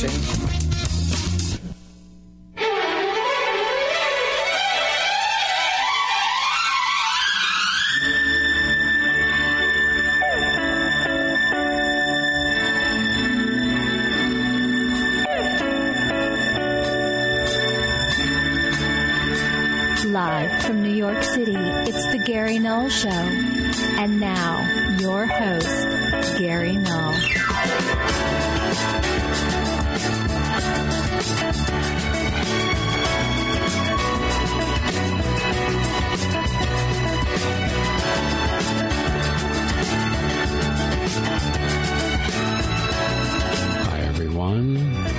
Nursing. Live from New York City, it's the Gary Null Show. And now, your host, Gary Null. Hi, everyone.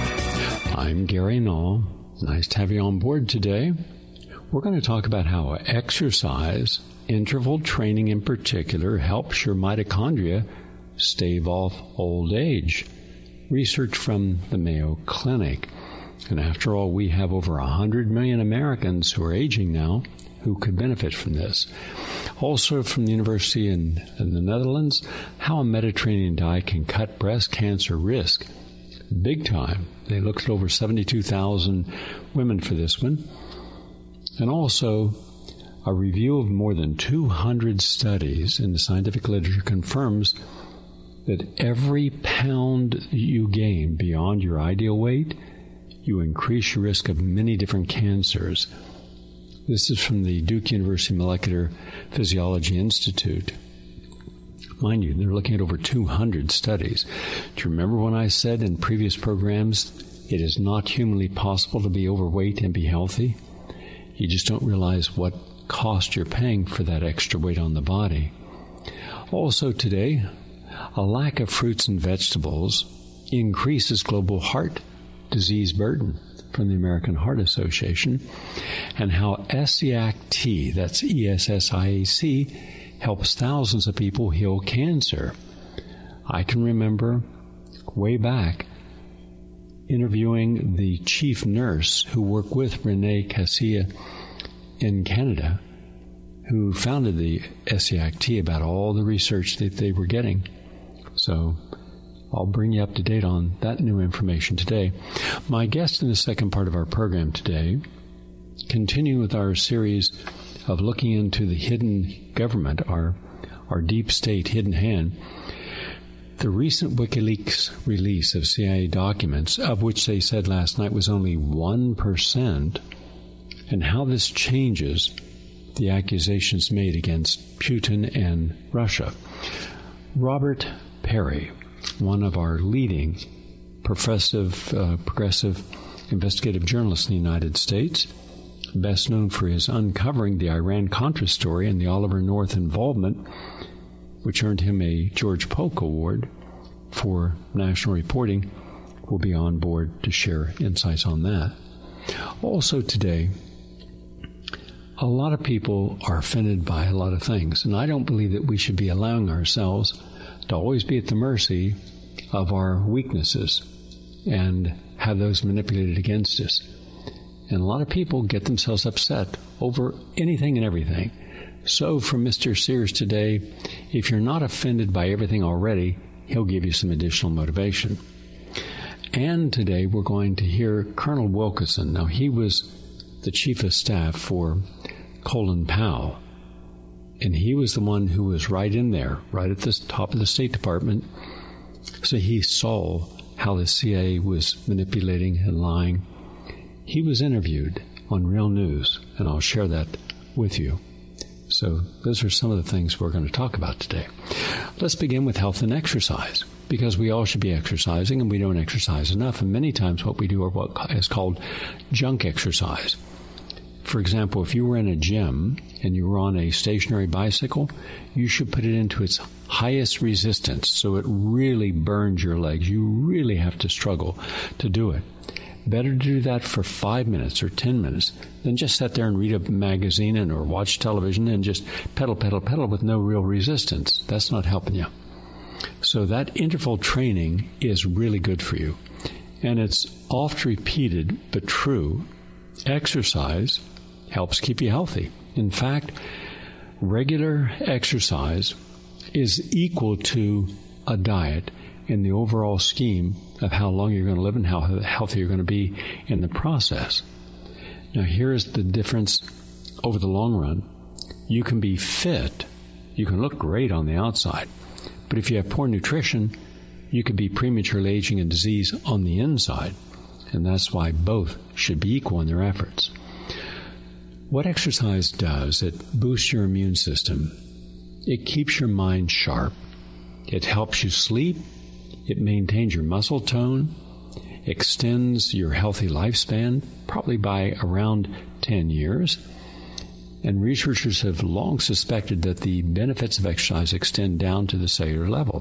I'm Gary Null. Nice to have you on board today. We're going to talk about how exercise, interval training in particular, helps your mitochondria stave off old age. Research from the Mayo Clinic. And after all, we have over 100 million Americans who are aging now who could benefit from this. Also from the University in the Netherlands, how a Mediterranean diet can cut breast cancer risk. Big time. They looked at over 72,000 women for this one. And also, a review of more than 200 studies in the scientific literature confirms that every pound you gain beyond your ideal weight, you increase your risk of many different cancers. This is from the Duke University Molecular Physiology Institute. Mind you, they're looking at over 200 studies. Do you remember when I said in previous programs, it is not humanly possible to be overweight and be healthy? You just don't realize what cost you're paying for that extra weight on the body. Also today, a lack of fruits and vegetables increases global heart disease burden from the American Heart Association, and how ESSIAC-T, that's ESSIAC, helps thousands of people heal cancer. I can remember way back interviewing the chief nurse who worked with Renee Cassia in Canada, who founded the ESSIAC-T, about all the research that they were getting. So I'll bring you up to date on that new information today. My guest in the second part of our program today, continuing with our series of looking into the hidden government, our deep state hidden hand, the recent WikiLeaks release of CIA documents, of which they said last night was only 1%, and how this changes the accusations made against Putin and Russia. Robert Perry, one of our leading progressive investigative journalists in the United States, best known for his uncovering the Iran-Contra story and the Oliver North involvement, which earned him a George Polk Award for national reporting, will be on board to share insights on that. Also today, a lot of people are offended by a lot of things, and I don't believe that we should be allowing ourselves to always be at the mercy of our weaknesses and have those manipulated against us. And a lot of people get themselves upset over anything and everything. So from Mr. Sears today, if you're not offended by everything already, he'll give you some additional motivation. And today we're going to hear Colonel Wilkinson. Now, he was the chief of staff for Colin Powell, and he was the one who was right in there, right at the top of the State Department. So he saw how the CIA was manipulating and lying. He was interviewed on Real News, and I'll share that with you. So those are some of the things we're going to talk about today. Let's begin with health and exercise, because we all should be exercising, and we don't exercise enough. And many times what we do are what is called junk exercise. For example, if you were in a gym and you were on a stationary bicycle, you should put it into its highest resistance so it really burns your legs. You really have to struggle to do it. Better to do that for 5 minutes or 10 minutes than just sit there and read a magazine or watch television and just pedal with no real resistance. That's not helping you. So that interval training is really good for you. And it's oft repeated but true. Exercise helps keep you healthy. In fact, regular exercise is equal to a diet in the overall scheme of how long you're going to live and how healthy you're going to be in the process. Now, here's the difference over the long run. You can be fit, you can look great on the outside, but if you have poor nutrition, you could be prematurely aging and disease on the inside, and that's why both should be equal in their efforts. What exercise does, it boosts your immune system. It keeps your mind sharp. It helps you sleep. It maintains your muscle tone, extends your healthy lifespan, probably by around 10 years. And researchers have long suspected that the benefits of exercise extend down to the cellular level,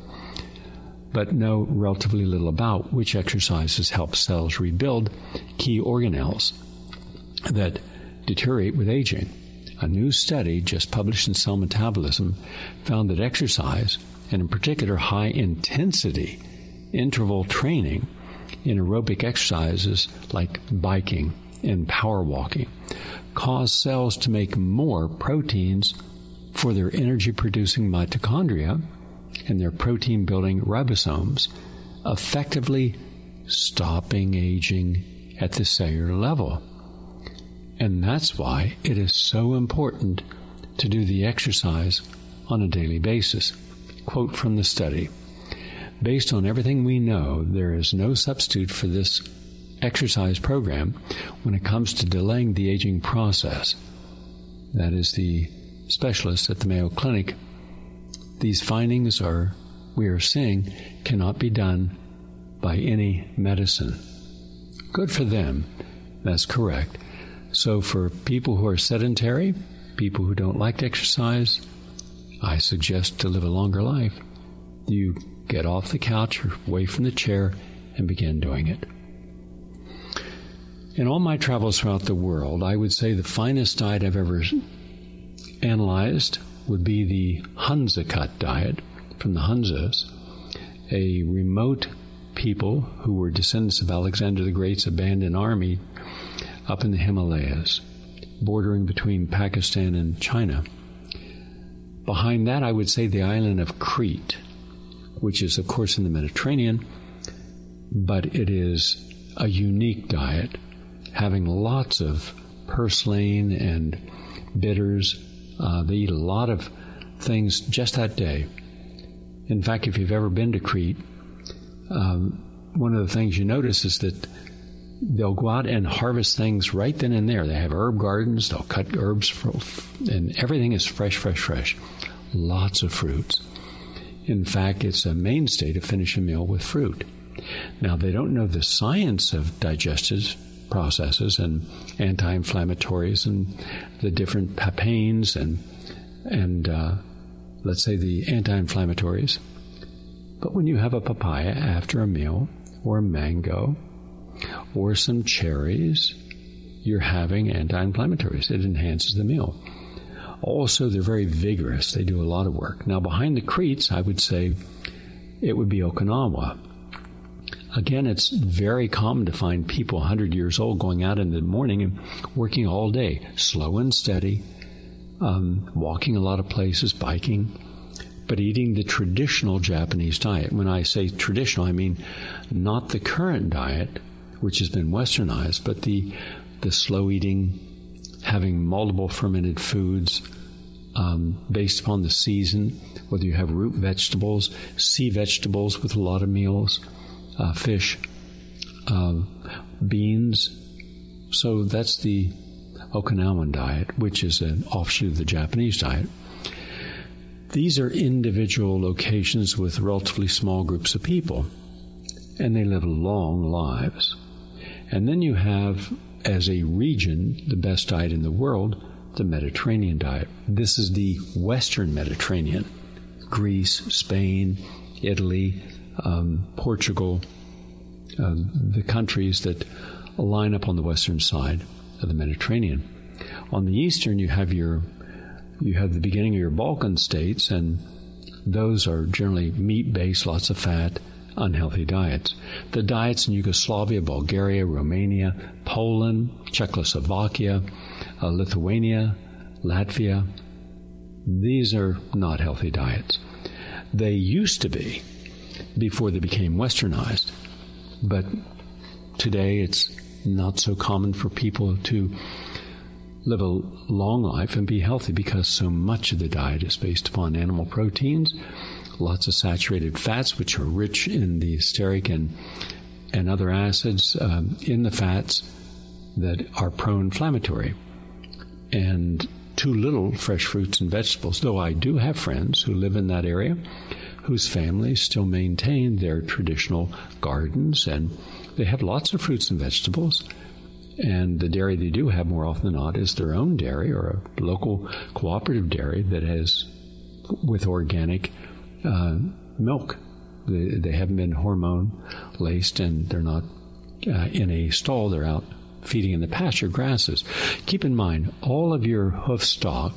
but know relatively little about which exercises help cells rebuild key organelles that deteriorate with aging. A new study just published in Cell Metabolism found that exercise, and in particular high-intensity interval training in aerobic exercises like biking and power walking, cause cells to make more proteins for their energy-producing mitochondria and their protein-building ribosomes, effectively stopping aging at the cellular level. And that's why it is so important to do the exercise on a daily basis. Quote from the study: based on everything we know, there is no substitute for this exercise program when it comes to delaying the aging process. That is the specialist at the Mayo Clinic. These findings we are seeing cannot be done by any medicine. Good for them. That's correct. So for people who are sedentary, people who don't like to exercise, I suggest to live a longer life, you get off the couch or away from the chair and begin doing it. In all my travels throughout the world, I would say the finest diet I've ever analyzed would be the Hunza Cut diet from the Hunzas, a remote people who were descendants of Alexander the Great's abandoned army up in the Himalayas, bordering between Pakistan and China. Behind that, I would say the island of Crete, which is, of course, in the Mediterranean, but it is a unique diet, having lots of purslane and bitters. They eat a lot of things just that day. In fact, if you've ever been to Crete, one of the things you notice is that they'll go out and harvest things right then and there. They have herb gardens. They'll cut herbs, and everything is fresh, fresh, fresh. Lots of fruits. In fact, it's a mainstay to finish a meal with fruit. Now, they don't know the science of digestive processes and anti-inflammatories and the different papains and let's say the anti-inflammatories. But when you have a papaya after a meal, or a mango, or some cherries, you're having anti-inflammatories. It enhances the meal. Also, they're very vigorous. They do a lot of work. Now, behind the Cretes, I would say it would be Okinawa. Again, it's very common to find people 100 years old going out in the morning and working all day, slow and steady, walking a lot of places, biking, but eating the traditional Japanese diet. When I say traditional, I mean not the current diet, which has been westernized, but the slow eating, having multiple fermented foods based upon the season, whether you have root vegetables, sea vegetables with a lot of meals, fish, beans. So that's the Okinawan diet, which is an offshoot of the Japanese diet. These are individual locations with relatively small groups of people, and they live long lives. And then you have, as a region, the best diet in the world, the Mediterranean diet. This is the Western Mediterranean. Greece, Spain, Italy, Portugal, the countries that line up on the western side of the Mediterranean. On the eastern, you have the beginning of your Balkan states, and those are generally meat-based, lots of fat, unhealthy diets. The diets in Yugoslavia, Bulgaria, Romania, Poland, Czechoslovakia, Lithuania, Latvia, these are not healthy diets. They used to be. before they became westernized. But today it's not so common for people to live a long life and be healthy because so much of the diet is based upon animal proteins, lots of saturated fats, which are rich in the stearic and other acids in the fats that are pro-inflammatory, and too little fresh fruits and vegetables. Though I do have friends who live in that area whose families still maintain their traditional gardens, and they have lots of fruits and vegetables. And the dairy they do have more often than not is their own dairy or a local cooperative dairy that has with organic milk. They haven't been hormone laced, and they're not in a stall. They're out feeding in the pasture grasses. Keep in mind, all of your hoof stock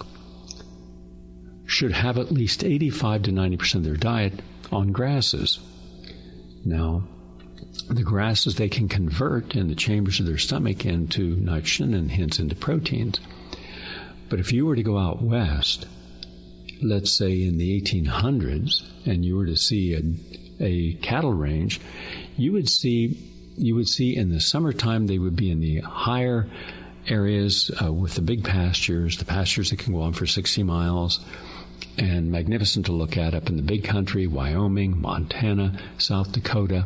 should have at least 85 to 90% of their diet on grasses. Now, the grasses they can convert in the chambers of their stomach into nitrogen and hence into proteins. But if you were to go out west, let's say in the 1800s, and you were to see a cattle range, you would see in the summertime they would be in the higher areas with the big pastures, the pastures that can go on for 60 miles, and magnificent to look at up in the big country, Wyoming, Montana, South Dakota,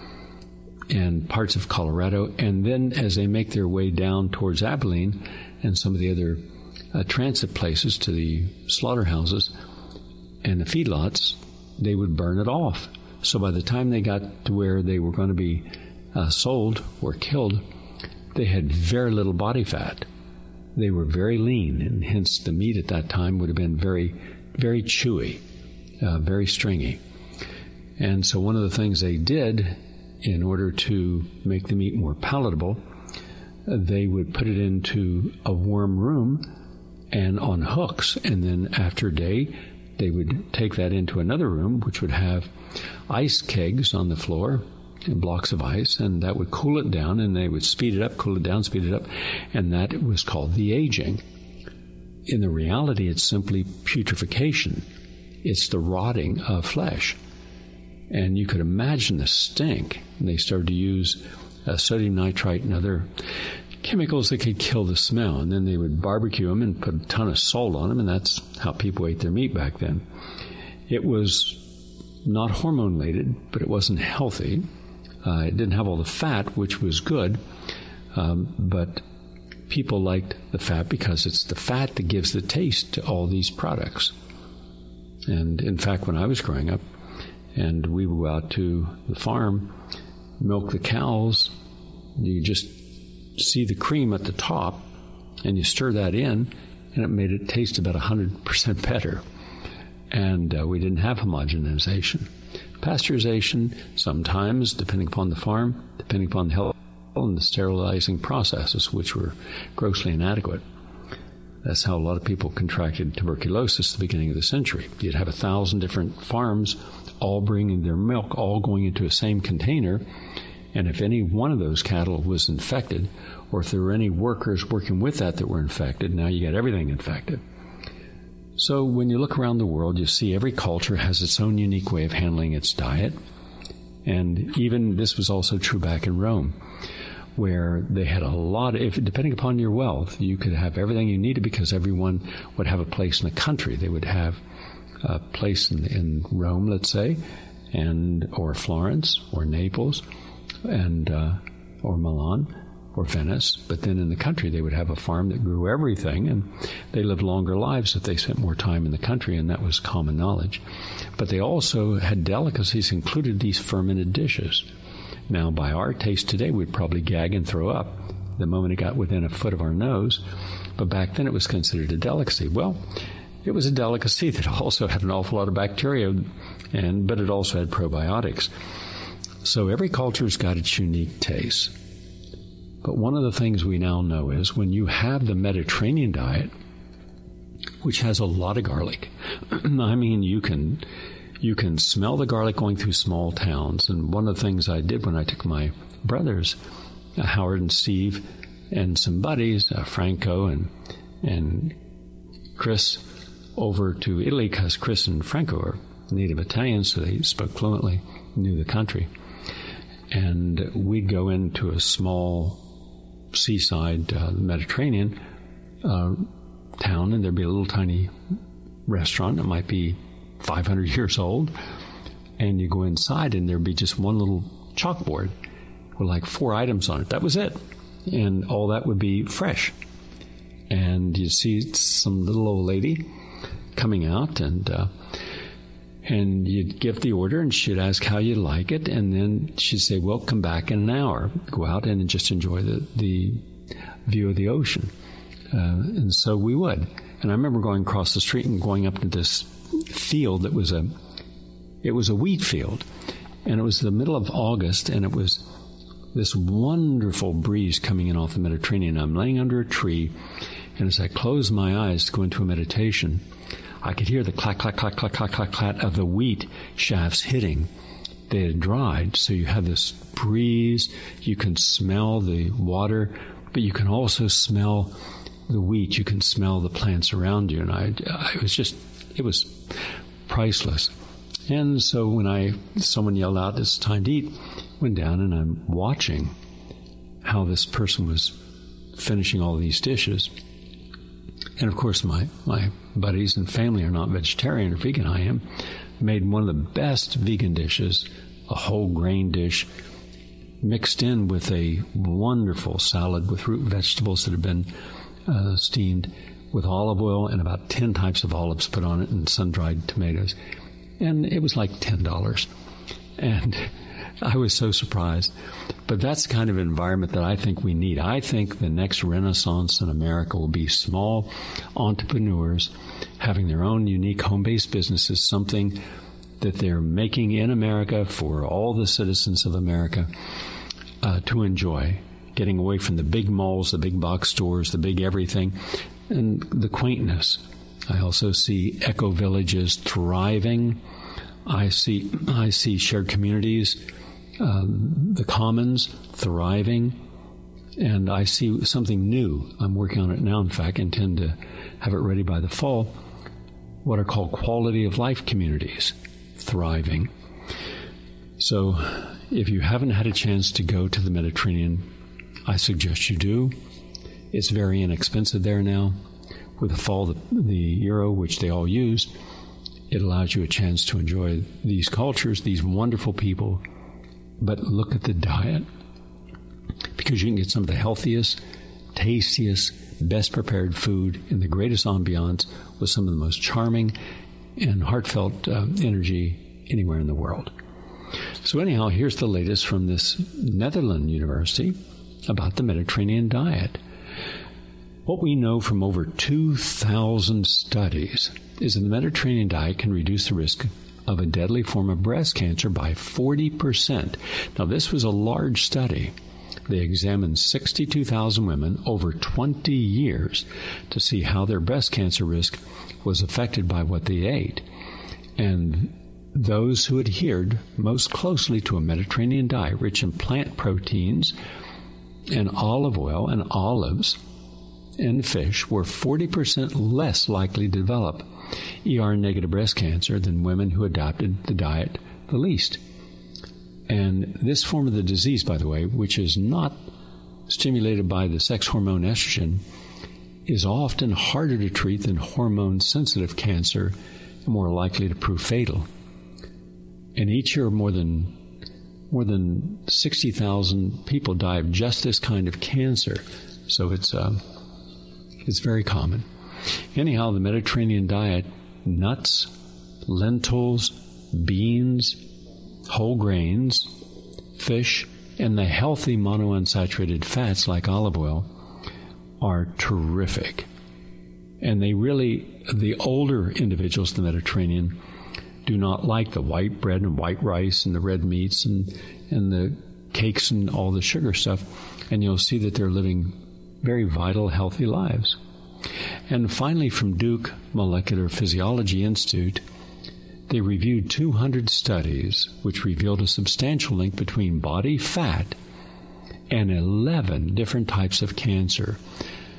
and parts of Colorado. And then as they make their way down towards Abilene and some of the other transit places to the slaughterhouses and the feedlots, they would burn it off. So by the time they got to where they were going to be sold or killed, they had very little body fat. They were very lean, and hence the meat at that time would have been very, very chewy, very stringy. And so one of the things they did in order to make the meat more palatable, they would put it into a warm room and on hooks, and then after a day, they would take that into another room, which would have ice kegs on the floor, and blocks of ice, and that would cool it down, and they would speed it up, cool it down, speed it up, and that was called the aging. In the reality, it's simply putrefaction. It's the rotting of flesh. And you could imagine the stink. And they started to use sodium nitrite and other chemicals that could kill the smell. And then they would barbecue them and put a ton of salt on them, and that's how people ate their meat back then. It was not hormone-laden, but it wasn't healthy. It didn't have all the fat, which was good, but people liked the fat because it's the fat that gives the taste to all these products. And in fact, when I was growing up, and we would go out to the farm, milk the cows, you just see the cream at the top, and you stir that in, and it made it taste about 100% better. And we didn't have homogenization. Pasteurization, sometimes, depending upon the farm, depending upon the health and the sterilizing processes, which were grossly inadequate. That's how a lot of people contracted tuberculosis at the beginning of the century. You'd have 1,000 different farms all bringing their milk, all going into a same container, and if any one of those cattle was infected, or if there were any workers working with that were infected, now you got everything infected. So when you look around the world, you see every culture has its own unique way of handling its diet. And even this was also true back in Rome, where they had a lot, depending upon your wealth, you could have everything you needed because everyone would have a place in the country. They would have a place in Rome, let's say, or Florence, or Naples, or Milan, or Venice, but then in the country they would have a farm that grew everything, and they lived longer lives if they spent more time in the country, and that was common knowledge. But they also had delicacies, included these fermented dishes. Now, by our taste today, we'd probably gag and throw up the moment it got within a foot of our nose, but back then it was considered a delicacy. Well, it was a delicacy that also had an awful lot of bacteria, but it also had probiotics. So every culture's got its unique taste. But one of the things we now know is when you have the Mediterranean diet, which has a lot of garlic, I mean, you can smell the garlic going through small towns. And one of the things I did when I took my brothers, Howard and Steve, and some buddies, Franco and Chris, over to Italy, because Chris and Franco are native Italian, so they spoke fluently, knew the country. And we'd go into a small seaside Mediterranean town, and there'd be a little tiny restaurant that might be 500 years old. And you go inside, and there'd be just one little chalkboard with like 4 items on it. That was it. And all that would be fresh. And you see some little old lady coming out, and you'd give the order, and she'd ask how you like it, and then she'd say, well, come back in an hour. Go out and just enjoy the view of the ocean. And so we would. And I remember going across the street and going up to this field that was a wheat field. And it was the middle of August, and it was this wonderful breeze coming in off the Mediterranean. I'm laying under a tree, and as I closed my eyes to go into a meditation, I could hear the clack, clack, clack, clack, clack, clack, clack of the wheat shafts hitting. They had dried, so you have this breeze. You can smell the water, but you can also smell the wheat. You can smell the plants around you. And it was priceless. And so when someone yelled out, it's time to eat, went down, and I'm watching how this person was finishing all these dishes. And of course, my buddies and family are not vegetarian or vegan. I am. Made one of the best vegan dishes, a whole grain dish, mixed in with a wonderful salad with root vegetables that have been steamed with olive oil and about 10 types of olives put on it and sun-dried tomatoes. And it was like $10. And I was so surprised. But that's the kind of environment that I think we need. I think the next renaissance in America will be small entrepreneurs having their own unique home-based businesses, something that they're making in America for all the citizens of America to enjoy, getting away from the big malls, the big box stores, the big everything, and the quaintness. I also see eco-villages thriving. I see shared communities, the commons thriving, and I see something new. I'm working on it now. In fact, intend to have it ready by the fall. What are called quality of life communities thriving. So, if you haven't had a chance to go to the Mediterranean, I suggest you do. It's very inexpensive there now. With the fall of the euro, which they all use, it allows you a chance to enjoy these cultures, these wonderful people. But look at the diet, because you can get some of the healthiest, tastiest, best prepared food in the greatest ambiance with some of the most charming and heartfelt energy anywhere in the world. So anyhow, here's the latest from this Netherlands university about the Mediterranean diet. What we know from over 2,000 studies is that the Mediterranean diet can reduce the risk of a deadly form of breast cancer by 40%. Now, this was a large study. They examined 62,000 women over 20 years to see how their breast cancer risk was affected by what they ate. And those who adhered most closely to a Mediterranean diet rich in plant proteins and olive oil and olives and fish were 40% less likely to develop ER-negative breast cancer than women who adopted the diet the least. And this form of the disease, by the way, which is not stimulated by the sex hormone estrogen, is often harder to treat than hormone-sensitive cancer and more likely to prove fatal. And each year, more than 60,000 people die of just this kind of cancer. So it's very common. Anyhow, the Mediterranean diet, nuts, lentils, beans, whole grains, fish, and the healthy monounsaturated fats like olive oil are terrific. And the older individuals in the Mediterranean do not like the white bread and white rice and the red meats and the cakes and all the sugar stuff. And you'll see that they're living very vital, healthy lives. And finally, from Duke Molecular Physiology Institute, they reviewed 200 studies which revealed a substantial link between body fat and 11 different types of cancer.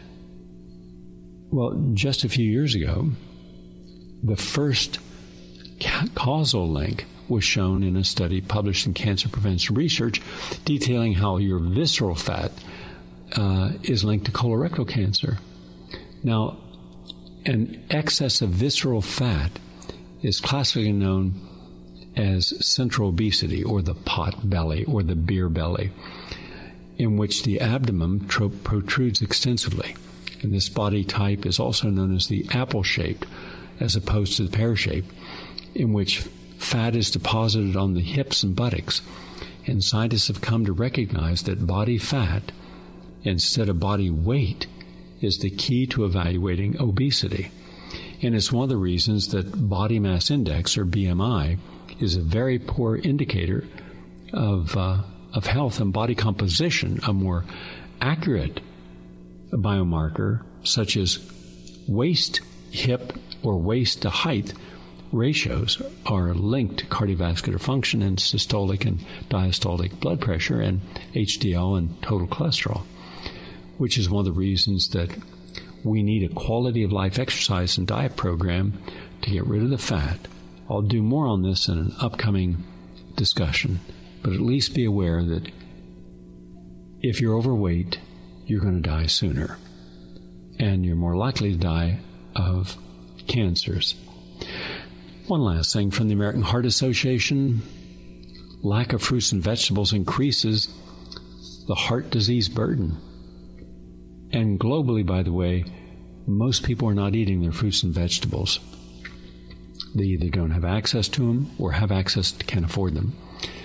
Well, just a few years ago, the first causal link was shown in a study published in Cancer Prevention Research detailing how your visceral fat is linked to colorectal cancer. Now, an excess of visceral fat is classically known as central obesity, or the pot belly, or the beer belly, in which the abdomen protrudes extensively. And this body type is also known as the apple-shaped, as opposed to the pear-shaped, in which fat is deposited on the hips and buttocks. And scientists have come to recognize that body fat, instead of body weight, is the key to evaluating obesity. And it's one of the reasons that body mass index, or BMI, is a very poor indicator of health and body composition. A more accurate biomarker, such as waist, hip, or waist to height ratios, are linked to cardiovascular function and systolic and diastolic blood pressure and HDL and total cholesterol, which is one of the reasons that we need a quality of life exercise and diet program to get rid of the fat. I'll do more on this in an upcoming discussion, but at least be aware that if you're overweight, you're going to die sooner, and you're more likely to die of cancers. One last thing from the American Heart Association: lack of fruits and vegetables increases the heart disease burden. And globally, by the way, most people are not eating their fruits and vegetables. They either don't have access to them or have access to can't afford them.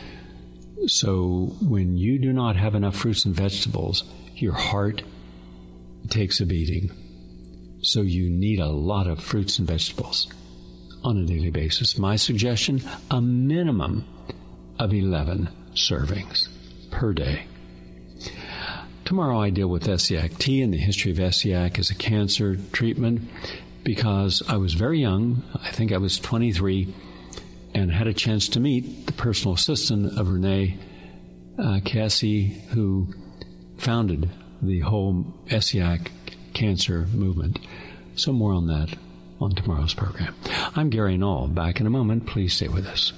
So when you do not have enough fruits and vegetables, your heart takes a beating. So you need a lot of fruits and vegetables on a daily basis. My suggestion, a minimum of 11 servings per day. Tomorrow I deal with Essiac-T and the history of Essiac as a cancer treatment, because I was very young. I think I was 23, and had a chance to meet the personal assistant of Renee Cassie, who founded the whole Essiac cancer movement. So more on that on tomorrow's program. I'm Gary Null. Back in a moment. Please stay with us.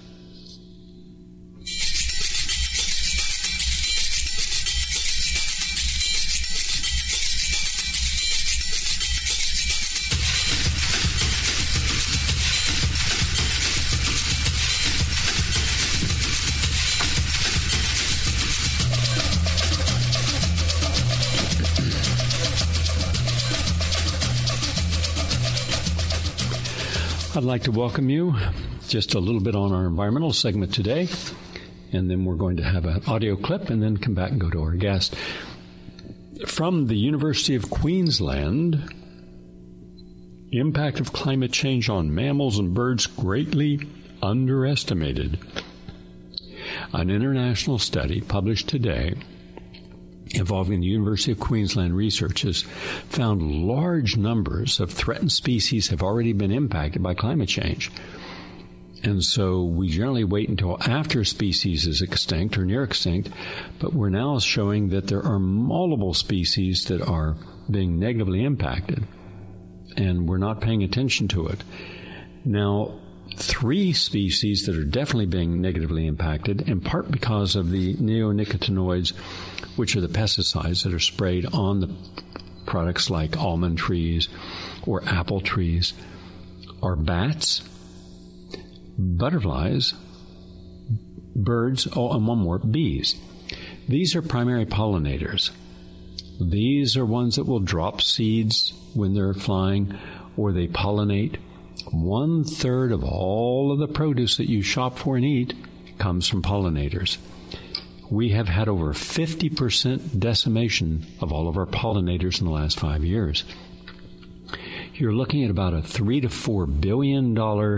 I'd like to welcome you just a little bit on our environmental segment today, and then we're going to have an audio clip and then come back and go to our guest. From the University of Queensland, impact of climate change on mammals and birds greatly underestimated. An international study published today involving the University of Queensland researchers found large numbers of threatened species have already been impacted by climate change. And so we generally wait until after a species is extinct or near extinct, but we're now showing that there are multiple species that are being negatively impacted, and we're not paying attention to it. Now, 3 species that are definitely being negatively impacted, in part because of the neonicotinoids, which are the pesticides that are sprayed on the products like almond trees or apple trees, are bats, butterflies, birds, and one more, bees. These are primary pollinators. These are ones that will drop seeds when they're flying, or they pollinate. 1/3 of all of the produce that you shop for and eat comes from pollinators. We have had over 50% decimation of all of our pollinators in the last 5 years. You're looking at about a $3 to $4 billion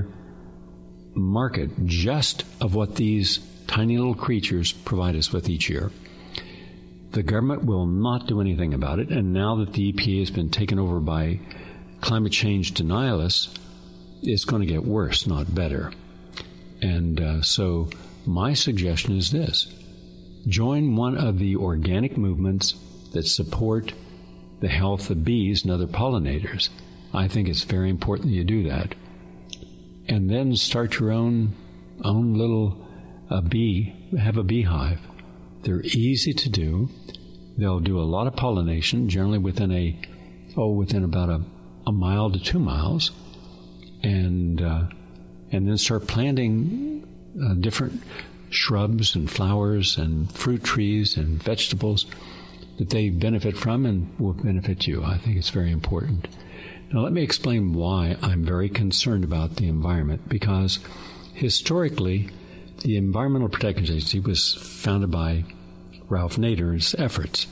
market just of what these tiny little creatures provide us with each year. The government will not do anything about it, and now that the EPA has been taken over by climate change denialists, it's going to get worse, not better. And so my suggestion is this: join one of the organic movements that support the health of bees and other pollinators. I think it's very important that you do that. and then start your own little have a beehive. They're easy to do. They'll do a lot of pollination, generally within about a mile to 2 miles, and then start planting different shrubs and flowers and fruit trees and vegetables that they benefit from and will benefit you. I think it's very important. Now, let me explain why I'm very concerned about the environment, because historically, the Environmental Protection Agency was founded by Ralph Nader's efforts.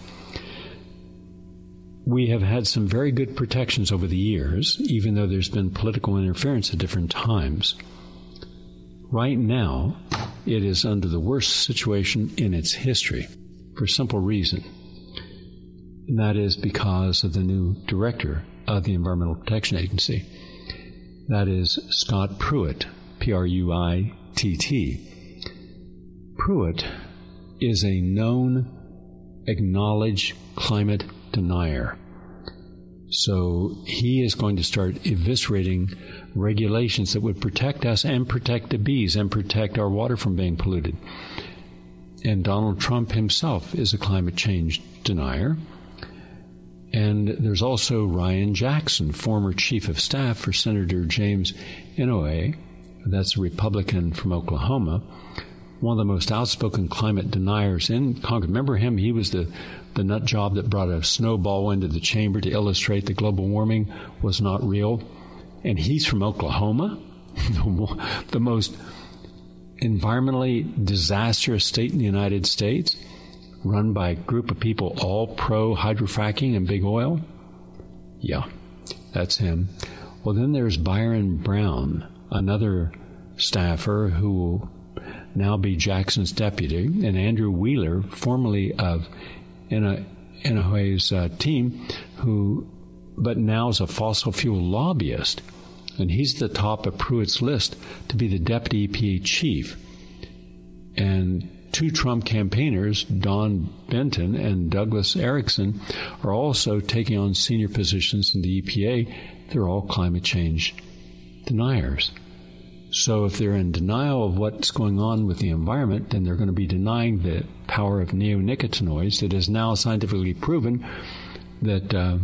We have had some very good protections over the years, even though there's been political interference at different times. Right now, it is under the worst situation in its history for a simple reason. And that is because of the new director of the Environmental Protection Agency. That is Scott Pruitt, Pruitt. Pruitt is a known, acknowledged climate denier. So he is going to start eviscerating regulations that would protect us and protect the bees and protect our water from being polluted. And Donald Trump himself is a climate change denier. And there's also Ryan Jackson, former chief of staff for Senator James Inhofe. That's a Republican from Oklahoma, one of the most outspoken climate deniers in Congress. Remember him? He was the nut job that brought a snowball into the chamber to illustrate that global warming was not real. And he's from Oklahoma, the most environmentally disastrous state in the United States, run by a group of people all pro hydrofracking and big oil. Yeah, that's him. Well, then there's Byron Brown, another staffer who will now be Jackson's deputy, and Andrew Wheeler, formerly of Inhofe's team, but now is a fossil fuel lobbyist. And he's at the top of Pruitt's list to be the deputy EPA chief. And two Trump campaigners, Don Benton and Douglas Erickson, are also taking on senior positions in the EPA. They're all climate change deniers. So if they're in denial of what's going on with the environment, then they're going to be denying the power of neonicotinoids that is now scientifically proven that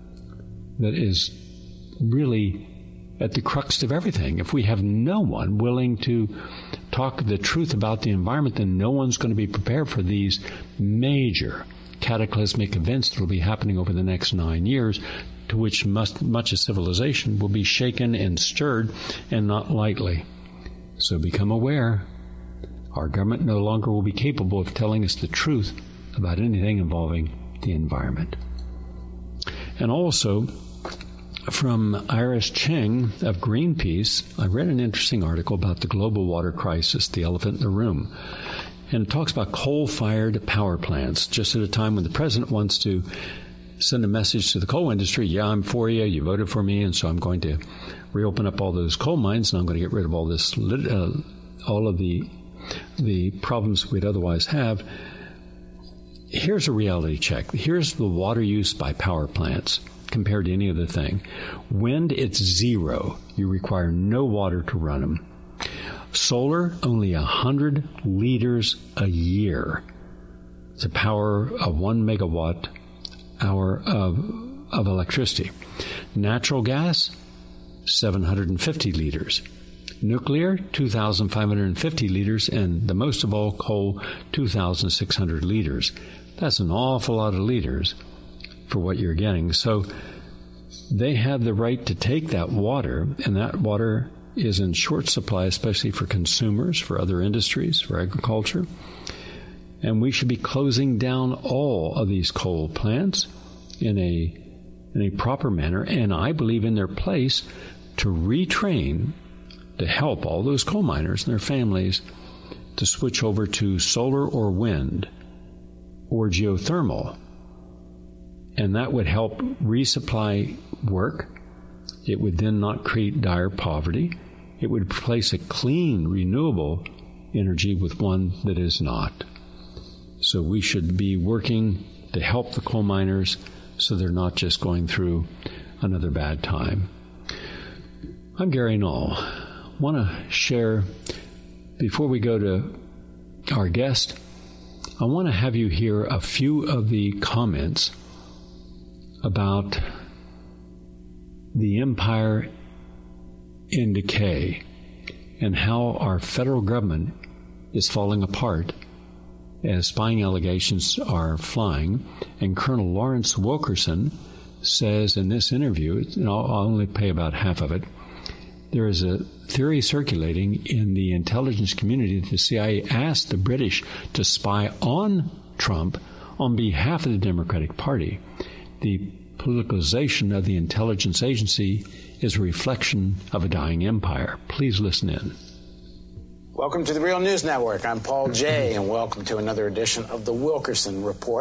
is really at the crux of everything. If we have no one willing to talk the truth about the environment, then no one's going to be prepared for these major cataclysmic events that will be happening over the next 9 years, to which much of civilization will be shaken and stirred, and not lightly. So become aware. Our government no longer will be capable of telling us the truth about anything involving the environment. And also, from Iris Cheng of Greenpeace, I read an interesting article about the global water crisis, the elephant in the room. And it talks about coal-fired power plants, just at a time when the president wants to send a message to the coal industry. Yeah, I'm for you. You voted for me, and so I'm going to reopen up all those coal mines, and I'm going to get rid of all this, all of the problems we'd otherwise have. Here's a reality check. Here's the water use by power plants compared to any other thing. Wind, it's zero. You require no water to run them. Solar, only 100 liters a year to power a 1 megawatt hour of electricity. Natural gas, 750 liters. Nuclear, 2,550 liters, and the most of all, coal, 2,600 liters. That's an awful lot of liters for what you're getting. So they have the right to take that water, and that water is in short supply, especially for consumers, for other industries, for agriculture. And we should be closing down all of these coal plants in a proper manner, and I believe in their place to retrain, to help all those coal miners and their families to switch over to solar or wind or geothermal. And that would help resupply work. It would then not create dire poverty. It would replace a clean, renewable energy with one that is not. So we should be working to help the coal miners so they're not just going through another bad time. I'm Gary Null. want to share, before we go to our guest, I want to have you hear a few of the comments about the empire in decay and how our federal government is falling apart as spying allegations are flying. And Colonel Lawrence Wilkerson says in this interview, and I'll only play about half of it, there is a theory circulating in the intelligence community that the CIA asked the British to spy on Trump on behalf of the Democratic Party. The politicalization of the intelligence agency is a reflection of a dying empire. Please listen in. Welcome to the Real News Network. I'm Paul Jay, and welcome to another edition of the Wilkerson Report.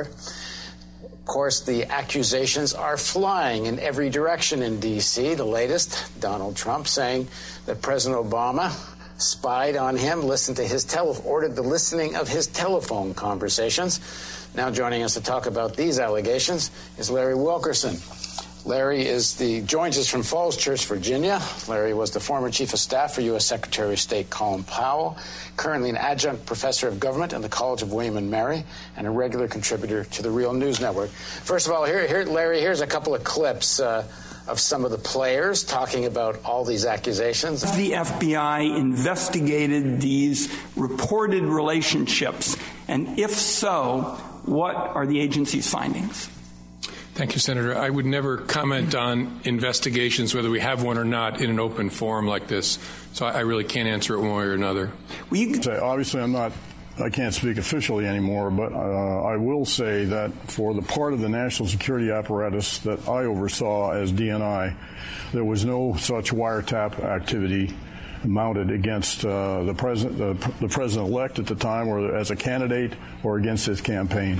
Of course, the accusations are flying in every direction in D.C. The latest, Donald Trump saying that President Obama spied on him, ordered the listening of his telephone conversations. Now joining us to talk about these allegations is Larry Wilkerson. Larry joins us from Falls Church, Virginia. Larry was the former chief of staff for U.S. Secretary of State Colin Powell, currently an adjunct professor of government in the College of William and Mary, and a regular contributor to the Real News Network. First of all, Larry, here's a couple of clips of some of the players talking about all these accusations. The FBI investigated these reported relationships, and if so, what are the agency's findings? Thank you, Senator. I would never comment on investigations, whether we have one or not, in an open forum like this. So I really can't answer it one way or another. Obviously, I can't speak officially anymore, but I will say that for the part of the national security apparatus that I oversaw as DNI, there was no such wiretap activity mounted against the president-elect at the time, or as a candidate, or against his campaign.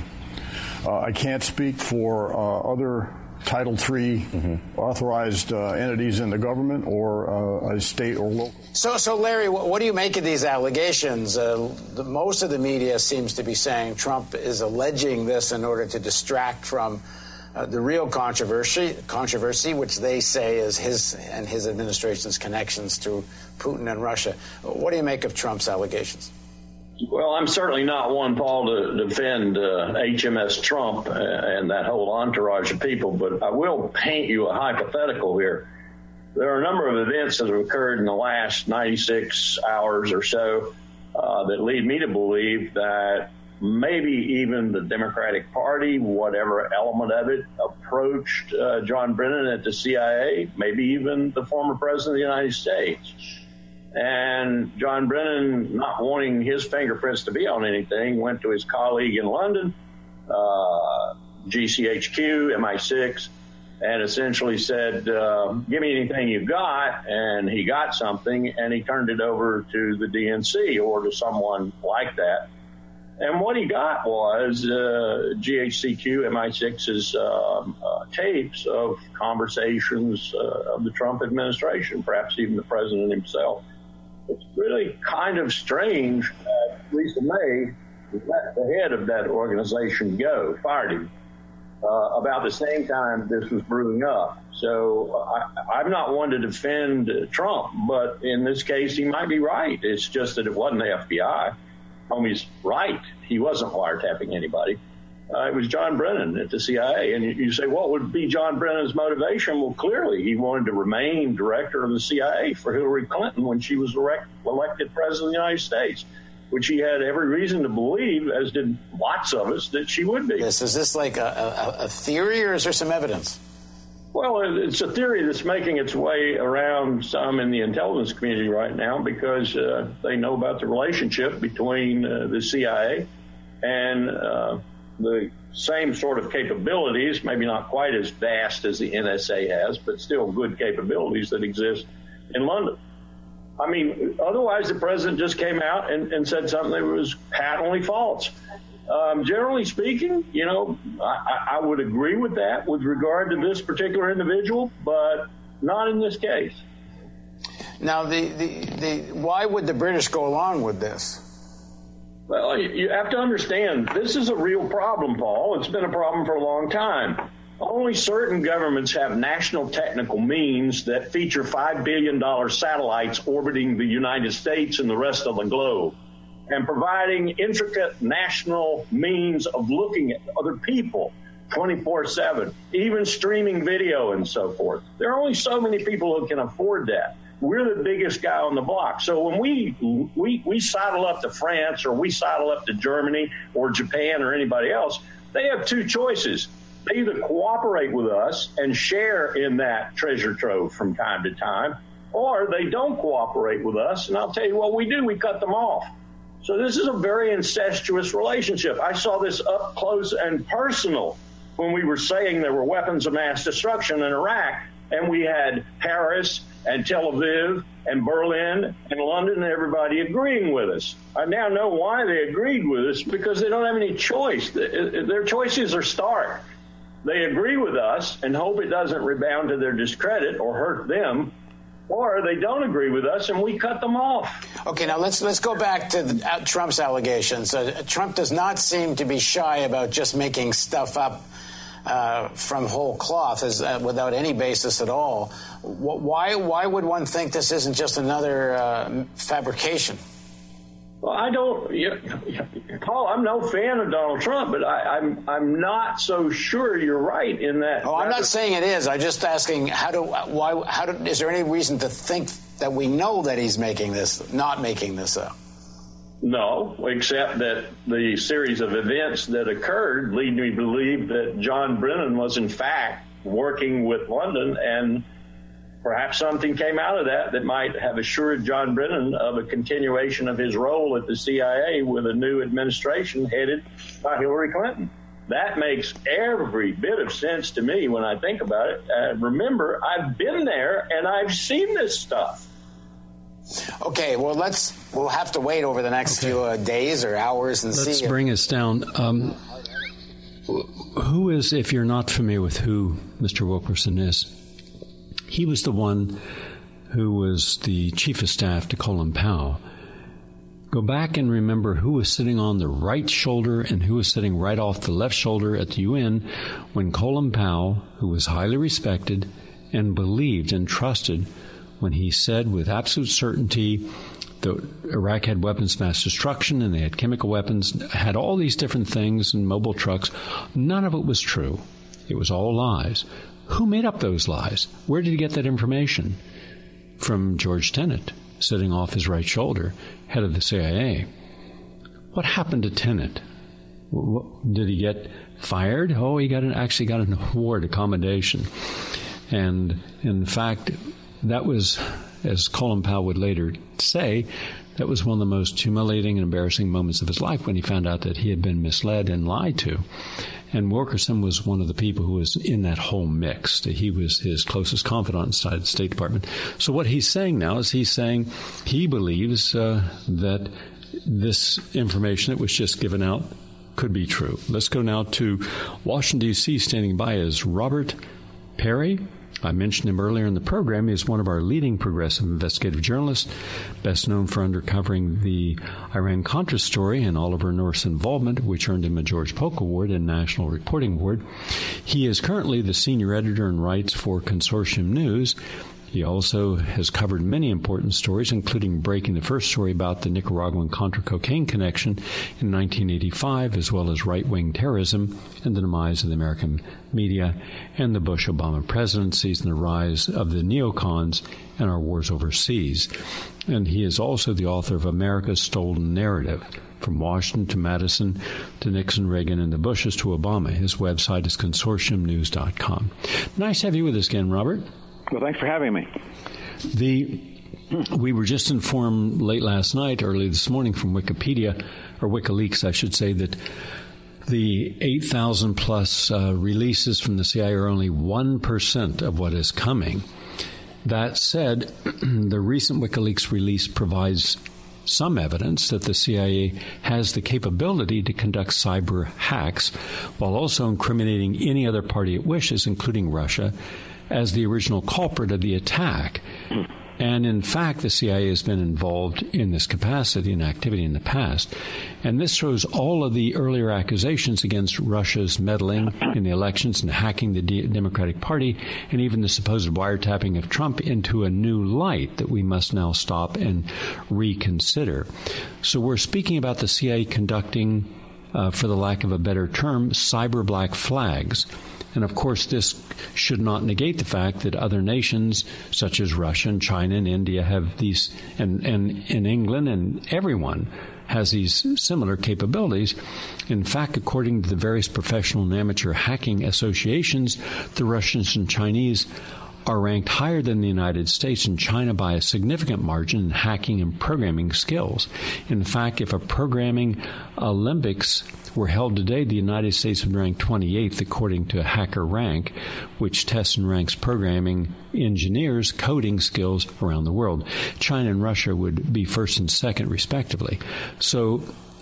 I can't speak for other Title III authorized entities in the government or a state or local. So Larry, what do you make of these allegations? Most of the media seems to be saying Trump is alleging this in order to distract from the real controversy, which they say is his and his administration's connections to Putin and Russia. What do you make of Trump's allegations? Well, I'm certainly not one, Paul, to defend HMS Trump and that whole entourage of people, but I will paint you a hypothetical here. There are a number of events that have occurred in the last 96 hours or so that lead me to believe that maybe even the Democratic Party, whatever element of it, approached John Brennan at the CIA, maybe even the former president of the United States. And John Brennan, not wanting his fingerprints to be on anything, went to his colleague in London, GCHQ, MI6, and essentially said, give me anything you've got. And he got something, and he turned it over to the DNC or to someone like that. And what he got was GHCQ, MI6's tapes of conversations of the Trump administration, perhaps even the president himself. It's really kind of strange that Lisa May let the head of that organization go, fired him, about the same time this was brewing up. So I'm not one to defend Trump, but in this case, he might be right. It's just that it wasn't the FBI. Homie's right. He wasn't wiretapping anybody. It was John Brennan at the CIA. And you say, what would be John Brennan's motivation? Well, clearly he wanted to remain director of the CIA for Hillary Clinton when she was elected president of the United States, which he had every reason to believe, as did lots of us, that she would be. Is this like a theory, or is there some evidence? Well, it's a theory that's making its way around some in the intelligence community right now because they know about the relationship between the CIA and the same sort of capabilities, maybe not quite as vast as the NSA has, but still good capabilities that exist in London. I mean, otherwise the president just came out and said something that was patently false. Generally speaking, you know, I would agree with that with regard to this particular individual, but not in this case. Now, why would the British go along with this? Well, you have to understand, this is a real problem, Paul. It's been a problem for a long time. Only certain governments have national technical means that feature $5 billion satellites orbiting the United States and the rest of the globe, and providing intricate national means of looking at other people 24/7, even streaming video and so forth. There are only so many people who can afford that. We're the biggest guy on the block. So when we sidle up to France, or we sidle up to Germany or Japan or anybody else, they have two choices. They either cooperate with us and share in that treasure trove from time to time, or they don't cooperate with us. And I'll tell you what we do, we cut them off. So this is a very incestuous relationship. I saw this up close and personal when we were saying there were weapons of mass destruction in Iraq, and we had Paris and Tel Aviv and Berlin and London and everybody agreeing with us. I now know why they agreed with us, because they don't have any choice. Their choices are stark. They agree with us and hope it doesn't rebound to their discredit or hurt them, or they don't agree with us and we cut them off. Okay, now let's go back to Trump's allegations. Trump does not seem to be shy about just making stuff up from whole cloth without any basis at all. Why would one think this isn't just another fabrication? Well, I don't, Paul, I'm no fan of Donald Trump, but I'm not so sure you're right in that. Oh, I'm not saying it is. I'm just asking is there any reason to think that we know that he's not making this up? No, except that the series of events that occurred lead me to believe that John Brennan was in fact working with London, and perhaps something came out of that might have assured John Brennan of a continuation of his role at the CIA with a new administration headed by Hillary Clinton. That makes every bit of sense to me when I think about it. Remember, I've been there and I've seen this stuff. Okay, well, we'll have to wait over the next few days or hours and see. Let's bring us down. Who is, if you're not familiar with who Mr. Wilkerson is, he was the one who was the chief of staff to Colin Powell. Go back and remember who was sitting on the right shoulder and who was sitting right off the left shoulder at the UN when Colin Powell, who was highly respected and believed and trusted, when he said with absolute certainty that Iraq had weapons of mass destruction and they had chemical weapons, had all these different things and mobile trucks. None of it was true. It was all lies. Who made up those lies? Where did he get that information? From George Tenet, sitting off his right shoulder, head of the CIA. What happened to Tenet? Did he get fired? Oh, he actually got an award, a commendation. And in fact, that was, as Colin Powell would later say, that was one of the most humiliating and embarrassing moments of his life when he found out that he had been misled and lied to. And Wilkerson was one of the people who was in that whole mix. He was his closest confidant inside the State Department. So what he's saying now is he's saying he believes that this information that was just given out could be true. Let's go now to Washington, D.C. Standing by is Robert Parry. I mentioned him earlier in the program. He's one of our leading progressive investigative journalists, best known for uncovering the Iran-Contra story and Oliver North's involvement, which earned him a George Polk Award and National Reporting Award. He is currently the senior editor and writes for Consortium News. He also has covered many important stories, including breaking the first story about the Nicaraguan Contra cocaine connection in 1985, as well as right-wing terrorism and the demise of the American media and the Bush-Obama presidencies and the rise of the neocons and our wars overseas. And he is also the author of America's Stolen Narrative, From Washington to Madison to Nixon, Reagan, and the Bushes to Obama. His website is consortiumnews.com. Nice to have you with us again, Robert. Well, thanks for having me. We were just informed late last night, early this morning from Wikipedia, or WikiLeaks, I should say, that the 8,000 plus releases from the CIA are only 1% of what is coming. That said, the recent WikiLeaks release provides some evidence that the CIA has the capability to conduct cyber hacks while also incriminating any other party it wishes, including Russia, as the original culprit of the attack. And in fact, the CIA has been involved in this capacity and activity in the past. And this shows all of the earlier accusations against Russia's meddling in the elections and hacking the Democratic Party, and even the supposed wiretapping of Trump into a new light that we must now stop and reconsider. So we're speaking about the CIA conducting, for the lack of a better term, cyber black flags. And of course, this should not negate the fact that other nations, such as Russia and China and India, have these, and in England, and everyone has these similar capabilities. In fact, according to the various professional and amateur hacking associations, the Russians and Chinese are ranked higher than the United States and China by a significant margin in hacking and programming skills. In fact, if a programming Olympics were held today, the United States would rank 28th according to HackerRank, which tests and ranks programming engineers' coding skills around the world. China and Russia would be first and second, respectively. So,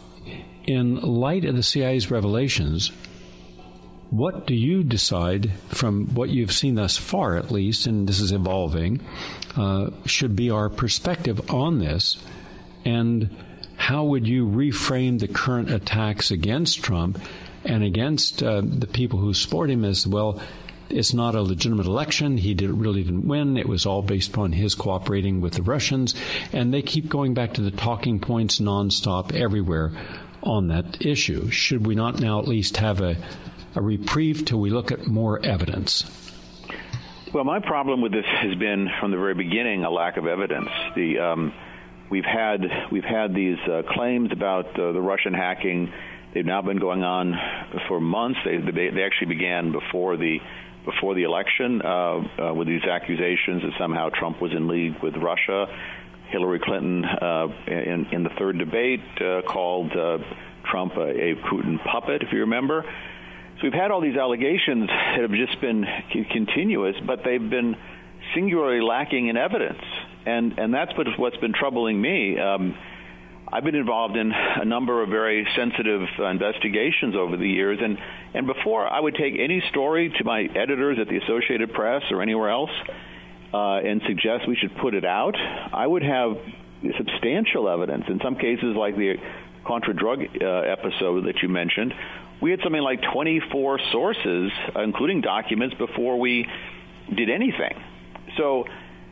in light of the CIA's revelations, what do you decide, from what you've seen thus far at least, and this is evolving, should be our perspective on this, and how would you reframe the current attacks against Trump and against the people who support him as, well, it's not a legitimate election, he really didn't win, it was all based upon his cooperating with the Russians, and they keep going back to the talking points nonstop everywhere on that issue. Should we not now at least have a reprieve till we look at more evidence? Well, my problem with this has been from the very beginning a lack of evidence. We've had these claims about the Russian hacking. They've now been going on for months. They actually began before the election with these accusations that somehow Trump was in league with Russia. Hillary Clinton, in the third debate, called Trump a Putin puppet, if you remember. So we've had all these allegations that have just been continuous, but they've been singularly lacking in evidence. And that's what's been troubling me. I've been involved in a number of very sensitive investigations over the years, and before I would take any story to my editors at the Associated Press or anywhere else and suggest we should put it out, I would have substantial evidence. In some cases, like the Contra drug episode that you mentioned, we had something like 24 sources, including documents, before we did anything. So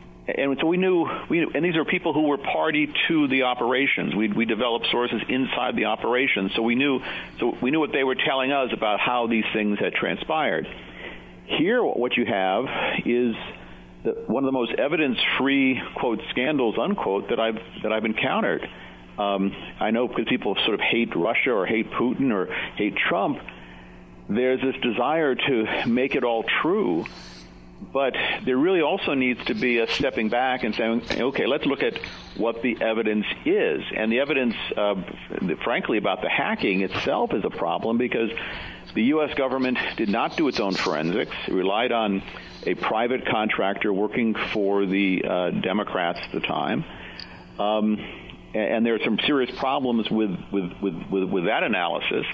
we knew, and these are people who were party to the operations. We developed sources inside the operation, so we knew what they were telling us about how these things had transpired. Here, what you have is one of the most evidence-free, quote, scandals, unquote, that I've encountered. I know because people sort of hate Russia or hate Putin or hate Trump, there's this desire to make it all true. But there really also needs to be a stepping back and saying, okay, let's look at what the evidence is. And the evidence, frankly, about the hacking itself is a problem because the U.S. government did not do its own forensics. It relied on a private contractor working for the Democrats at the time. And there are some serious problems with that analysis.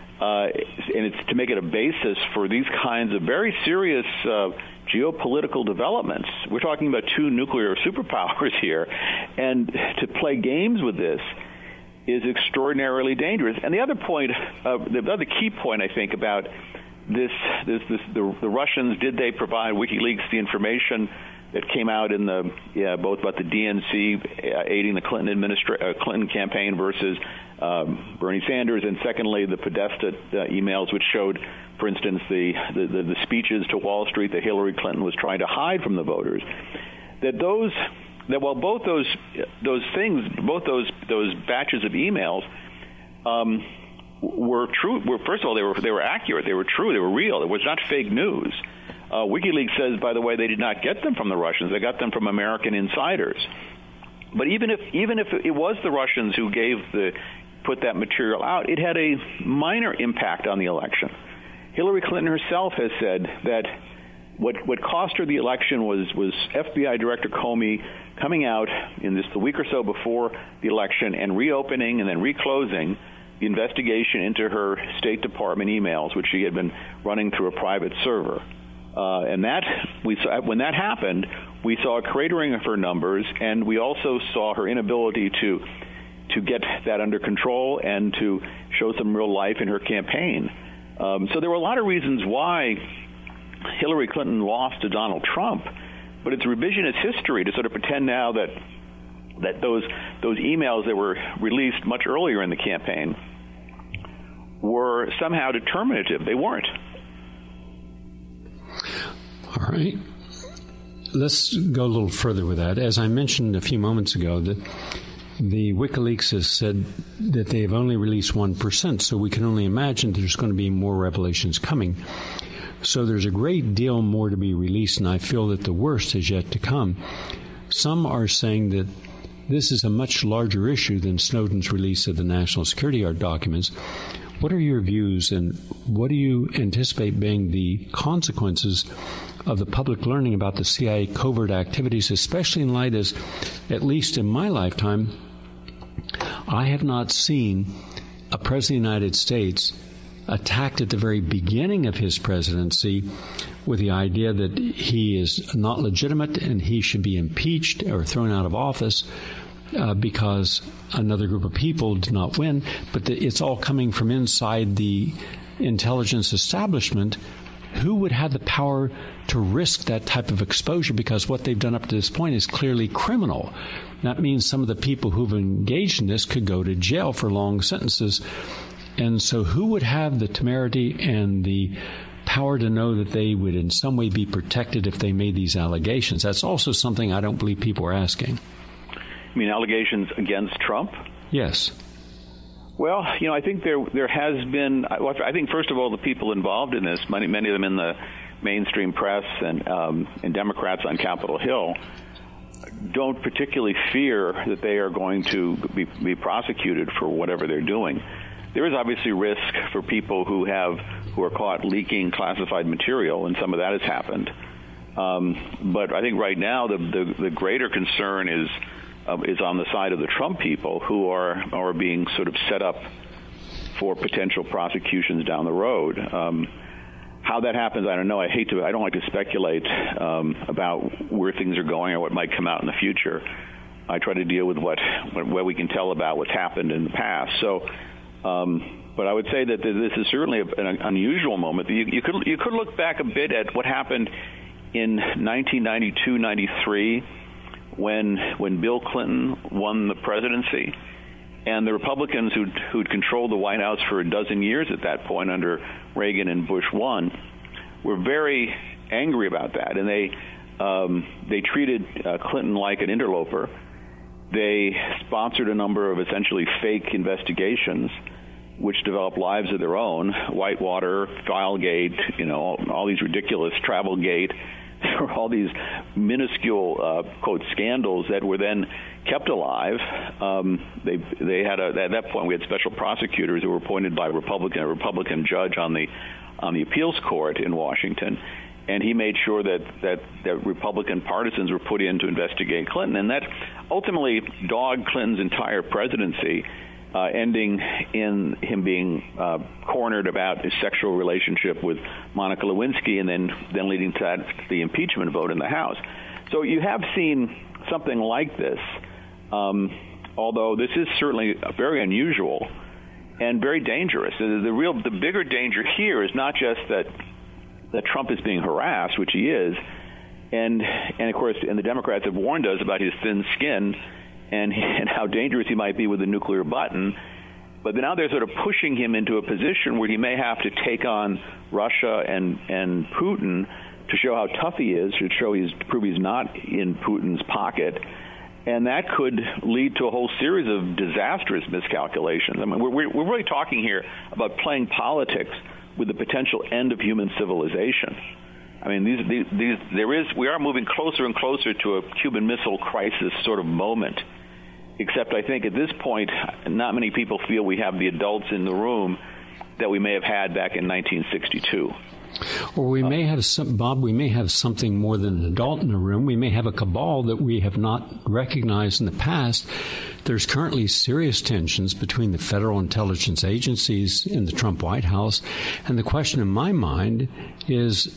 And it's to make it a basis for these kinds of very serious geopolitical developments. We're talking about two nuclear superpowers here, and to play games with this is extraordinarily dangerous. And the other point, the other key point, I think, about the Russians, did they provide WikiLeaks the information that came out in both about the DNC aiding the Clinton campaign versus Bernie Sanders, and secondly, the Podesta emails, which showed, for instance, the speeches to Wall Street that Hillary Clinton was trying to hide from the voters. That while both those things, both those batches of emails were true. First of all, they were accurate. They were true. They were real. It was not fake news. WikiLeaks says, by the way, they did not get them from the Russians. They got them from American insiders. But even if it was the Russians who put that material out, it had a minor impact on the election. Hillary Clinton herself has said that what cost her the election was FBI Director Comey coming out in the week or so before the election and reopening and then reclosing the investigation into her State Department emails, which she had been running through a private server. And when that happened, We saw a cratering of her numbers, and we also saw her inability to get that under control and to show some real life in her campaign. So there were a lot of reasons why Hillary Clinton lost to Donald Trump, but it's revisionist history to sort of pretend now that those emails that were released much earlier in the campaign were somehow determinative. They weren't. All right. Let's go a little further with that. As I mentioned a few moments ago, that the WikiLeaks has said that they have only released 1%, so we can only imagine there's going to be more revelations coming. So there's a great deal more to be released, and I feel that the worst is yet to come. Some are saying that this is a much larger issue than Snowden's release of the national security documents. What are your views, and what do you anticipate being the consequences of the public learning about the CIA covert activities, especially in light as, at least in my lifetime, I have not seen a president of the United States attacked at the very beginning of his presidency with the idea that he is not legitimate and he should be impeached or thrown out of office because another group of people did not win. But it's all coming from inside the intelligence establishment. Who would have the power to risk that type of exposure? Because what they've done up to this point is clearly criminal. That means some of the people who've engaged in this could go to jail for long sentences. And so who would have the temerity and the power to know that they would in some way be protected if they made these allegations? That's also something I don't believe people are asking. You mean allegations against Trump? Yes. Well, I think there has been. I think first of all, the people involved in this, many of them in the mainstream press and Democrats on Capitol Hill, don't particularly fear that they are going to be prosecuted for whatever they're doing. There is obviously risk for people who are caught leaking classified material, and some of that has happened. But I think right now the greater concern is on the side of the Trump people who are being sort of set up for potential prosecutions down the road. How that happens, I don't know. I don't like to speculate about where things are going or what might come out in the future. I try to deal with what we can tell about what's happened in the past. So, but I would say that this is certainly an unusual moment. You could look back a bit at what happened in 1992-93 when Bill Clinton won the presidency, and the Republicans who'd controlled the White House for a dozen years at that point under Reagan and Bush 1 were very angry about that, and they treated Clinton like an interloper. They sponsored a number of essentially fake investigations, which developed lives of their own: Whitewater, Filegate, all these ridiculous Travelgate. There were all these minuscule, quote, scandals that were then kept alive. They had at that point we had special prosecutors who were appointed by a Republican judge on the appeals court in Washington, and he made sure that Republican partisans were put in to investigate Clinton, and that ultimately dogged Clinton's entire presidency, ending in him being cornered about his sexual relationship with Monica Lewinsky, and then leading to the impeachment vote in the House. So you have seen something like this, although this is certainly very unusual and very dangerous. The bigger danger here is not just that Trump is being harassed, which he is, and of course, and the Democrats have warned us about his thin skin and how dangerous he might be with a nuclear button. But now they're sort of pushing him into a position where he may have to take on Russia and Putin to show how tough he is, to prove he's not in Putin's pocket. And that could lead to a whole series of disastrous miscalculations. I mean, we're really talking here about playing politics with the potential end of human civilization. I mean, we are moving closer and closer to a Cuban Missile Crisis sort of moment, except I think at this point, not many people feel we have the adults in the room that we may have had back in 1962. Or we may have we may have something more than an adult in the room. We may have a cabal that we have not recognized in the past. There's currently serious tensions between the federal intelligence agencies in the Trump White House. And the question in my mind is,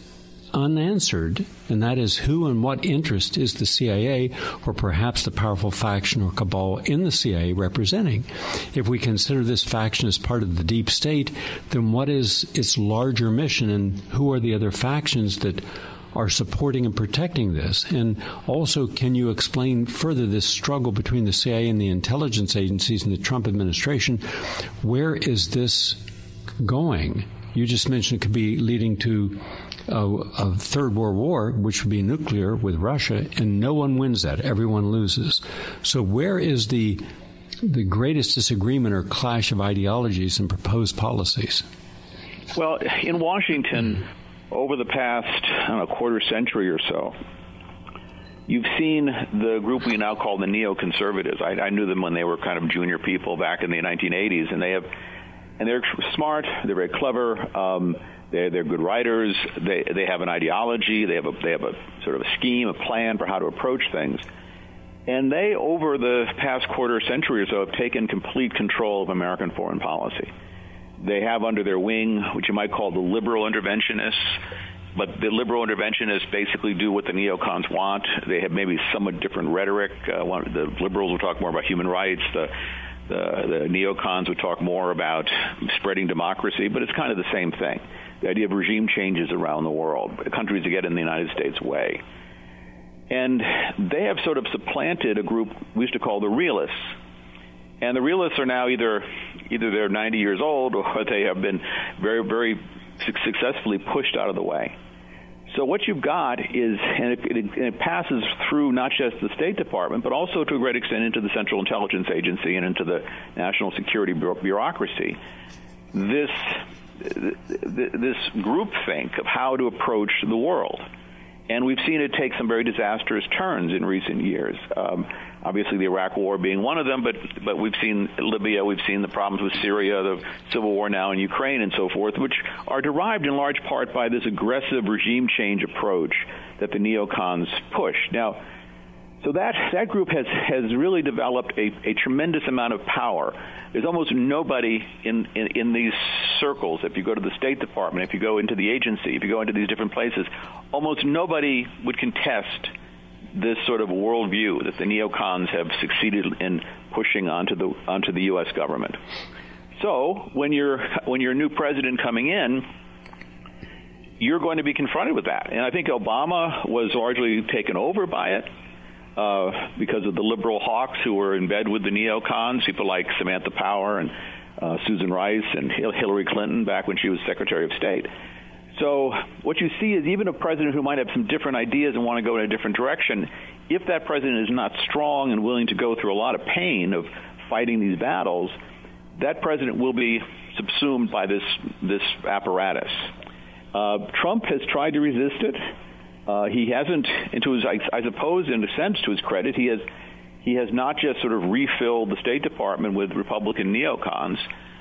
unanswered, and that is who and what interest is the CIA or perhaps the powerful faction or cabal in the CIA representing? If we consider this faction as part of the deep state, then what is its larger mission, and who are the other factions that are supporting and protecting this? And also, can you explain further this struggle between the CIA and the intelligence agencies in the Trump administration? Where is this going? You just mentioned it could be leading to a third world war, which would be nuclear with Russia, and no one wins that. Everyone loses. So where is the greatest disagreement or clash of ideologies and proposed policies? Well, in Washington, over the past, quarter century or so, you've seen the group we now call the neoconservatives. I knew them when they were kind of junior people back in the 1980s, and they're smart, they're very clever, they're good writers, they have an ideology, they have a sort of a scheme, a plan for how to approach things. And they, over the past quarter century or so, have taken complete control of American foreign policy. They have under their wing what you might call the liberal interventionists, but the liberal interventionists basically do what the neocons want. They have maybe somewhat different rhetoric. The liberals will talk more about human rights. The neocons would talk more about spreading democracy, but it's kind of the same thing. The idea of regime changes around the world, countries that get in the United States' way. And they have sort of supplanted a group we used to call the realists. And the realists are now either they're 90 years old or they have been very, very successfully pushed out of the way. So what you've got is, and it passes through not just the State Department, but also to a great extent into the Central Intelligence Agency and into the national security bureaucracy, this groupthink of how to approach the world. And we've seen it take some very disastrous turns in recent years. Obviously, the Iraq War being one of them, but we've seen Libya, we've seen the problems with Syria, the civil war now in Ukraine, and so forth, which are derived in large part by this aggressive regime change approach that the neocons push. Now, so that group has really developed a tremendous amount of power. There's almost nobody in these circles. If you go to the State Department, if you go into the agency, if you go into these different places, almost nobody would contest this sort of worldview that the neocons have succeeded in pushing onto the U.S. government. So when you're a new president coming in, you're going to be confronted with that. And I think Obama was largely taken over by it. Because of the liberal hawks who were in bed with the neocons, people like Samantha Power and Susan Rice and Hillary Clinton back when she was Secretary of State. So what you see is even a president who might have some different ideas and want to go in a different direction, if that president is not strong and willing to go through a lot of pain of fighting these battles, that president will be subsumed by this apparatus. Trump has tried to resist it. He hasn't, I suppose, in a sense, to his credit, he has not just sort of refilled the State Department with Republican neocons.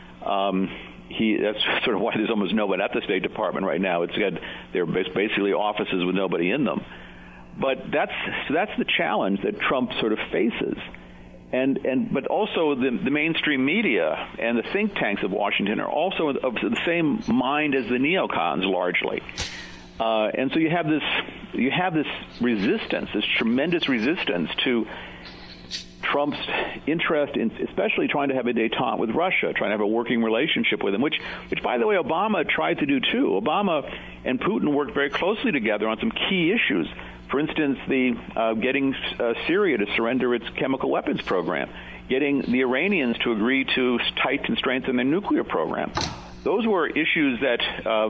That's sort of why there's almost no one at the State Department right now. They're basically offices with nobody in them. But that's the challenge that Trump sort of faces. But also the mainstream media and the think tanks of Washington are also of the same mind as the neocons largely. And so you have this resistance, this tremendous resistance to Trump's interest in especially trying to have a détente with Russia, trying to have a working relationship with him, which by the way, Obama tried to do too. Obama and Putin worked very closely together on some key issues. For instance, getting Syria to surrender its chemical weapons program, getting the Iranians to agree to tighten and strengthen their nuclear program. Those were issues that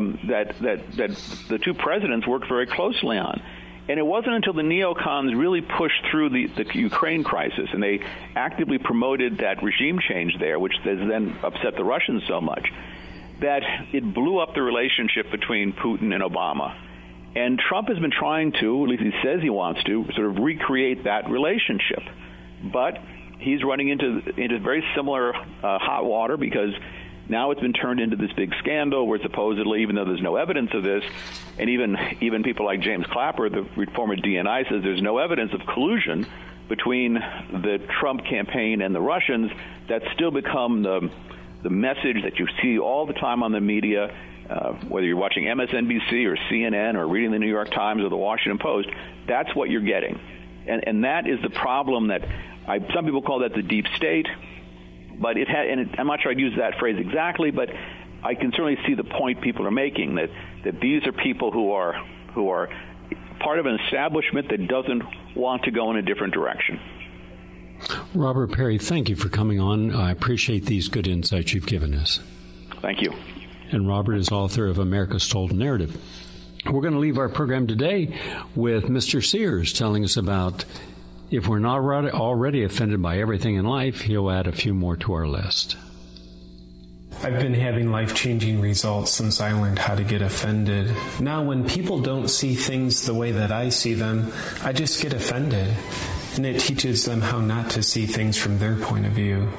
the two presidents worked very closely on. And it wasn't until the neocons really pushed through the Ukraine crisis and they actively promoted that regime change there, which has then upset the Russians so much, that it blew up the relationship between Putin and Obama. And Trump has been trying to, at least he says he wants to, sort of recreate that relationship. But he's running into very similar hot water because now it's been turned into this big scandal where supposedly, even though there's no evidence of this, and even people like James Clapper, the former DNI, says there's no evidence of collusion between the Trump campaign and the Russians, that's still become the message that you see all the time on the media. whether you're watching MSNBC or CNN or reading the New York Times or the Washington Post, that's what you're getting. And that is the problem that some people call that the deep state, but I'm not sure I'd use that phrase exactly, but I can certainly see the point people are making, that these are people who are part of an establishment that doesn't want to go in a different direction. Robert Perry, thank you for coming on. I appreciate these good insights you've given us. Thank you. And Robert is author of America's Told Narrative. We're going to leave our program today with Mr. Sears telling us about, if we're not already offended by everything in life, he'll add a few more to our list. I've been having life-changing results since I learned how to get offended. Now, when people don't see things the way that I see them, I just get offended. And it teaches them how not to see things from their point of view.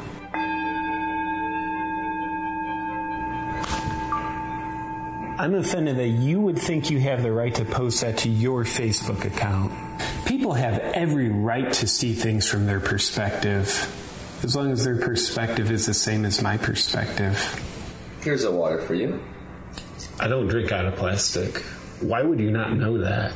I'm offended that you would think you have the right to post that to your Facebook account. People have every right to see things from their perspective, as long as their perspective is the same as my perspective. Here's a water for you. I don't drink out of plastic. Why would you not know that?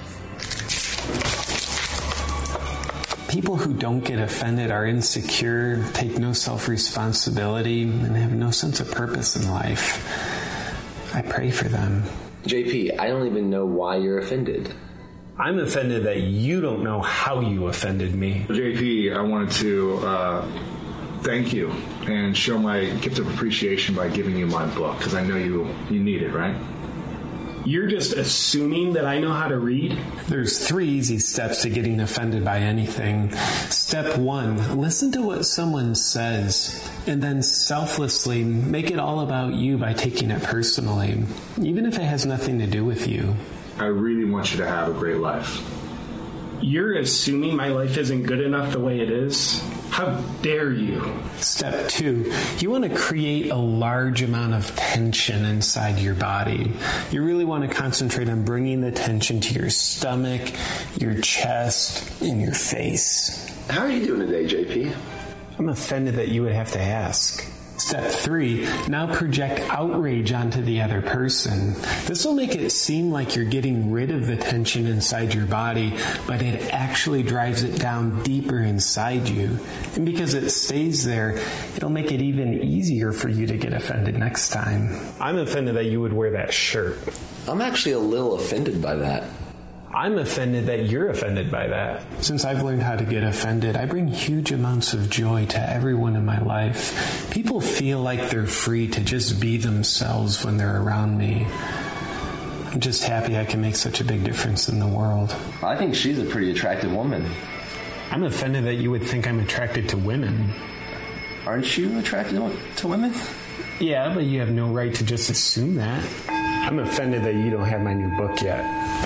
People who don't get offended are insecure, take no self-responsibility, and have no sense of purpose in life. I pray for them. JP, I don't even know why you're offended. I'm offended that you don't know how you offended me. JP, I wanted to thank you and show my gift of appreciation by giving you my book, because I know you need it, right? You're just assuming that I know how to read? There's 3 easy steps to getting offended by anything. Step 1, listen to what someone says, and then selflessly make it all about you by taking it personally, even if it has nothing to do with you. I really want you to have a great life. You're assuming my life isn't good enough the way it is? How dare you? Step 2, you want to create a large amount of tension inside your body. You really want to concentrate on bringing the tension to your stomach, your chest, and your face. How are you doing today, JP? I'm offended that you would have to ask. Step 3, now project outrage onto the other person. This will make it seem like you're getting rid of the tension inside your body, but it actually drives it down deeper inside you. And because it stays there, it'll make it even easier for you to get offended next time. I'm offended that you would wear that shirt. I'm actually a little offended by that. I'm offended that you're offended by that. Since I've learned how to get offended, I bring huge amounts of joy to everyone in my life. People feel like they're free to just be themselves when they're around me. I'm just happy I can make such a big difference in the world. I think she's a pretty attractive woman. I'm offended that you would think I'm attracted to women. Aren't you attracted to women? Yeah, but you have no right to just assume that. I'm offended that you don't have my new book yet.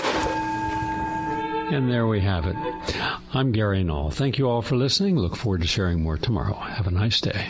And there we have it. I'm Gary Null. Thank you all for listening. Look forward to sharing more tomorrow. Have a nice day.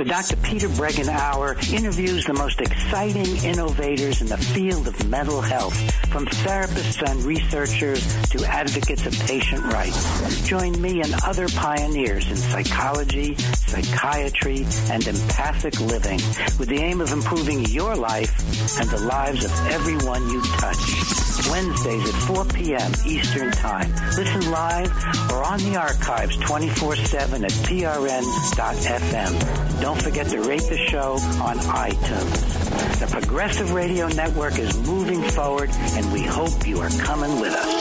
The Dr. Peter Breggin Hour interviews the most exciting innovators in the field of mental health, from therapists and researchers to advocates of patient rights. Join me and other pioneers in psychology, psychiatry, and empathic living with the aim of improving your life and the lives of everyone you touch. Wednesdays at 4 p.m. Eastern Time. Listen live or on the archives 24/7 at prn.fm. Don't forget to rate the show on iTunes. The Progressive Radio Network is moving forward, and we hope you are coming with us.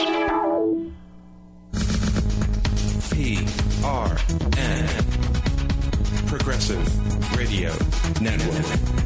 PRN, Progressive Radio Network.